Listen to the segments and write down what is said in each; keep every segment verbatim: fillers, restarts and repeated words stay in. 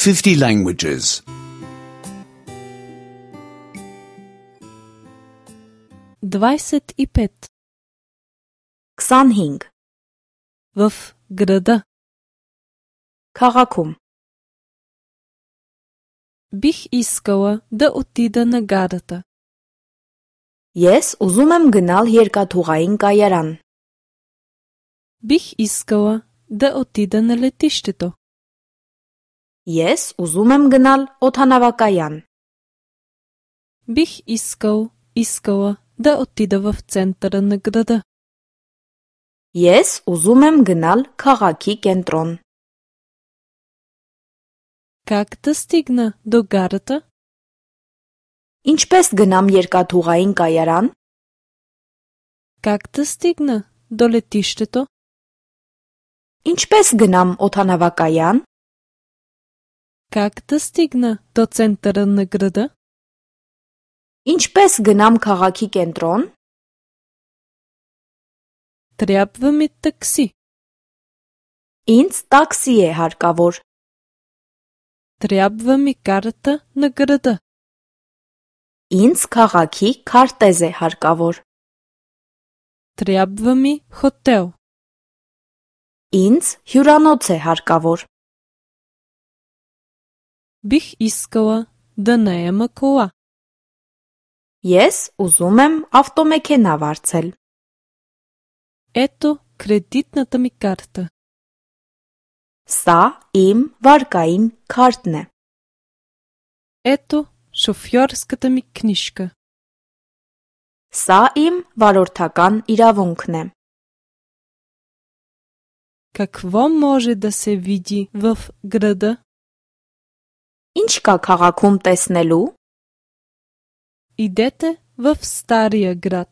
fifty languages. двадесет и пет. քսանհինգ. В града. Քաղաքում. Бих искала да отида на гарата. Ես ուզում եմ գնալ երկաթուղային կայարան. Бих искала да отида на летището. Ես ուզում եմ գնալ օդանավակայան. Бих искал, искала да отида в центъра на града. Ես ուզում եմ գնալ քաղաքի կենտրոն. Как да стигна до гарата? Ինչպես գնամ երկաթուղային կայարան? Как да стигна до летището? Ինչպես գնամ օդանավակայան? Как да стигна до центъра на града? Ինչպես գնամ քաղաքի կենտրոն? Трябва ми такси. Ինձ տաքսի է հարկավոր. Трябва ми карта на града. Ինձ քաղաքի քարտեզ է հարկավոր. Трябва ми хотел. Ինձ հյուրանոց է հարկավոր. Бих искала да наема кола. Ես ուզում եմ ավտոմեքենա վարձել. Ето кредитната ми карта. Սա իմ վարկային քարտն է. Ето шофьорската ми книжка. Սա իմ վարորդական իրավունքն է. Какво може да се види в града? Ինչ կա քաղաքում տեսնելու? Идете в стария град.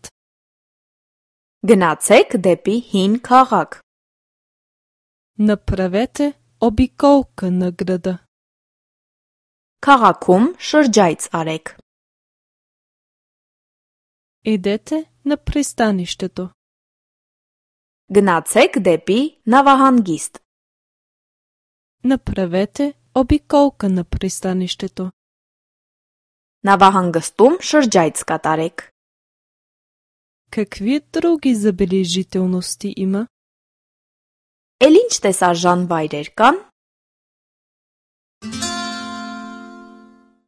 Գնացեք դեպի հին քաղաք. Направете обиколка на града. Քաղաքում շրջայց արեք. Идете на пристанището. Գնացեք դեպի նավահանգիստ. Направете обиколка на пристанището. Նավահանգստում շրջայց կատարեք. Какви други забележителности има? Էլ ինչ տեսարժան վայրեր կան?